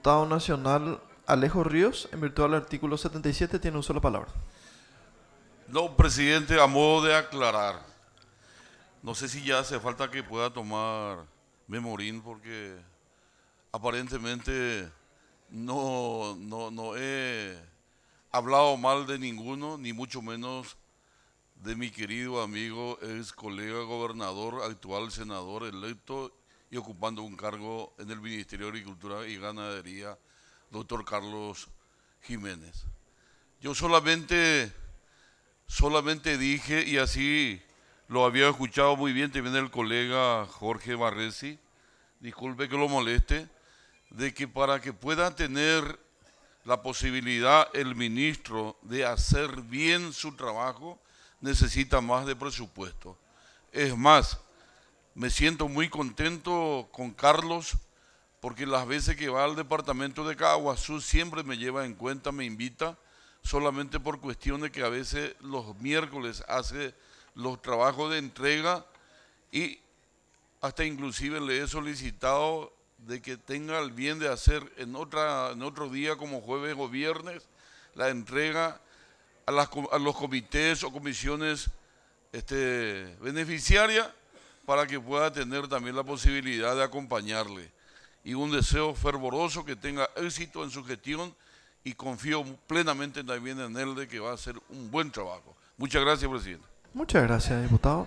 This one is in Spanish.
Diputado nacional Alejo Ríos, en virtud del artículo 77, tiene uso de la palabra. No, presidente, a modo de aclarar, no sé si ya hace falta que pueda tomar memorín porque aparentemente no he hablado mal de ninguno, ni mucho menos de mi querido amigo, ex colega gobernador, actual senador electo y ocupando un cargo en el Ministerio de Agricultura y Ganadería, doctor Carlos Jiménez. Yo solamente dije, y así lo había escuchado muy bien también el colega Jorge Barresi, disculpe que lo moleste, de que para que pueda tener la posibilidad el ministro de hacer bien su trabajo, necesita más de presupuesto. Es más, me siento muy contento con Carlos porque las veces que va al departamento de Caguazú siempre me lleva en cuenta, me invita, solamente por cuestiones que a veces los miércoles hace los trabajos de entrega y hasta inclusive le he solicitado de que tenga el bien de hacer en otro día como jueves o viernes la entrega a los comités o comisiones beneficiarias para que pueda tener también la posibilidad de acompañarle. Y un deseo fervoroso que tenga éxito en su gestión y confío plenamente también en él de que va a hacer un buen trabajo. Muchas gracias, presidente. Muchas gracias, diputado.